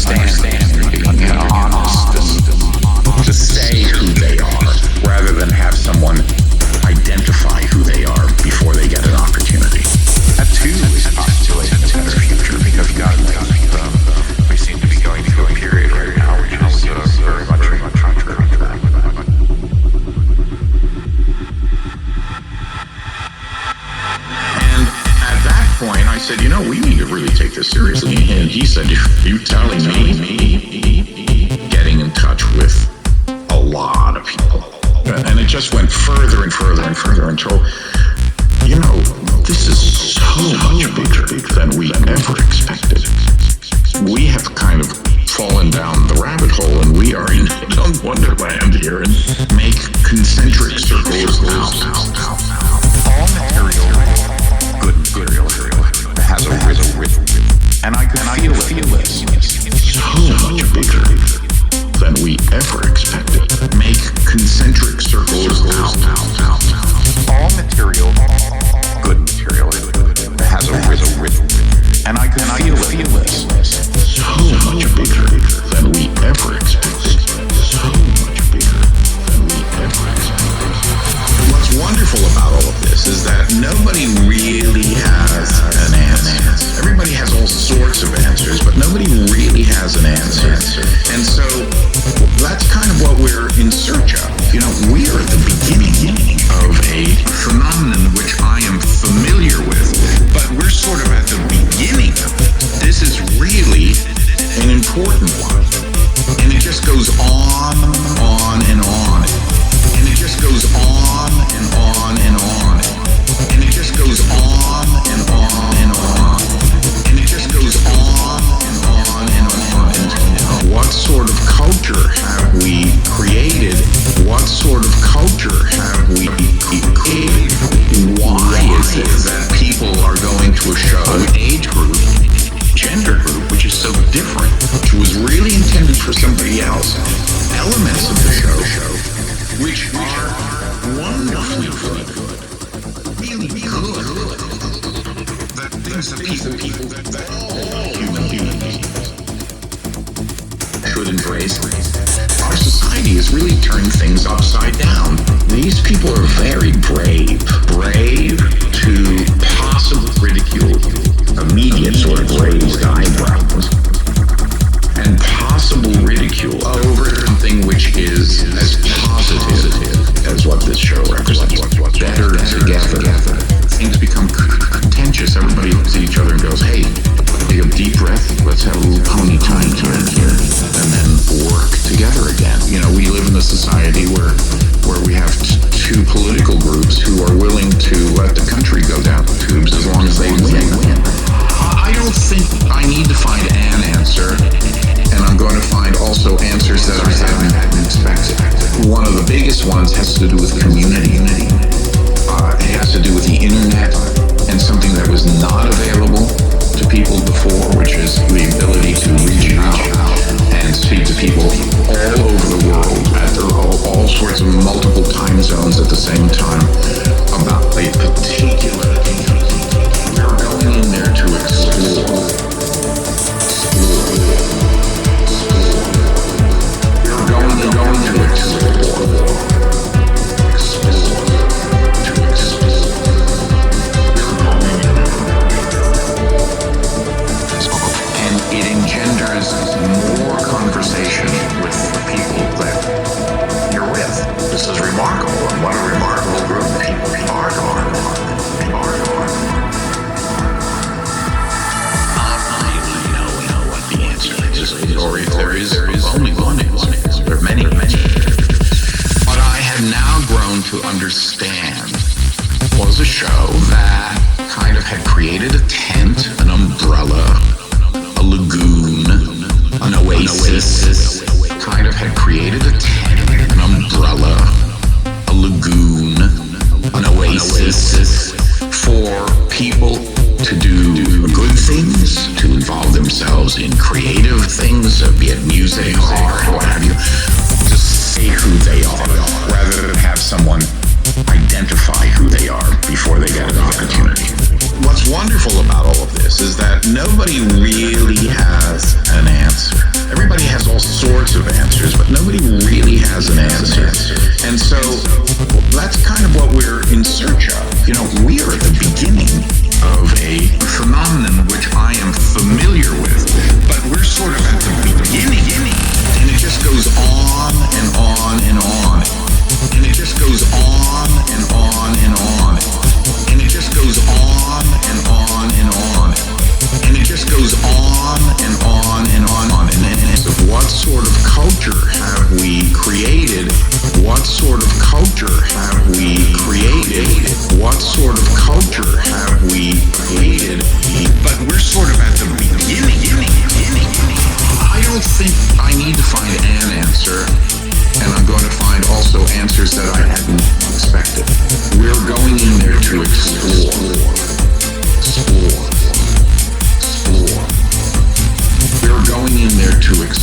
being honest, to say who they are, rather than have someone identify who they are before they get an opportunity. That too is postulating a better future, because God knows we seem to be going through a period right now which is very much contrary to that. And at that point, I said, we need to really take this seriously. And he said, you telling me getting in touch with a lot of people. And it just went further and further and further until, this is so much bigger than we ever expected. We have kind of fallen down the rabbit hole, and we are in wonderland here, and make concentric circles now. All material, good material, has a rhythm. And I could feel this. So much bigger than we ever expected. Make concentric circles now. All material, good material, has a rhythm. And I could feel this. So much bigger than we ever expected. So much bigger than we ever expected. What's wonderful about all of this is that nobody really has an answer. Everybody has all sorts of answers, but nobody really has an answer. And so that's kind of what we're in search of. We are at the beginning of a phenomenon which I am familiar with, but we're sort of at the beginning of it. This is really an important one. And it just goes on and on. And it just goes on and on and on. And it just goes on and on and on. And it just goes on and on and on. And what sort of culture have we created? What sort of culture have we created? Why is it that people are going to a show, an age group, gender group, which is so different, which was really intended for somebody else, elements of the show, which are wonderfully good, really good, that things that people that all human beings should embrace. Our society has really turned things upside down. These people are very brave to possibly ridicule immediate sort of raised eyebrows and possible ridicule over something which is as positive as what this show represents. Better together. Things become contentious. Everybody looks at each other and goes, hey, take a deep breath. Let's have a little pony time turn here. And then work together again. We live in a society where we have two political groups who are willing to let the country go down the tubes as long as they win. I don't think I need to find an answer, and I'm going to find also answers that I haven't expected. One of the biggest ones has to do with community. It has to do with the internet and something that was not available to people before, which is the ability to reach out and speak to people all over the world at all sorts of multiple time zones at the same time about a particular thing. We're going in there to explore. We're going to explore. And it engenders more conversation with the people that you're with. This is remarkable, and what a remarkable group of people are. I know what the answer is, or if there is only one answer. There are many. What I have now grown to understand was a show that kind of had created a tent, an umbrella, a lagoon, an oasis, kind of had created a tent, an umbrella, a lagoon, an oasis for people to do good things, to involve themselves in creative things, be it music, art, what have you, to say who they are, rather than have someone identify who they are before they get an opportunity. What's wonderful about all of this is that nobody really has an answer. what sort of culture have we created? But we're sort of at the beginning. I don't think I need to find an answer, and I'm going to find also answers that I hadn't expected. We're going in there to explore. We're going in there to explore.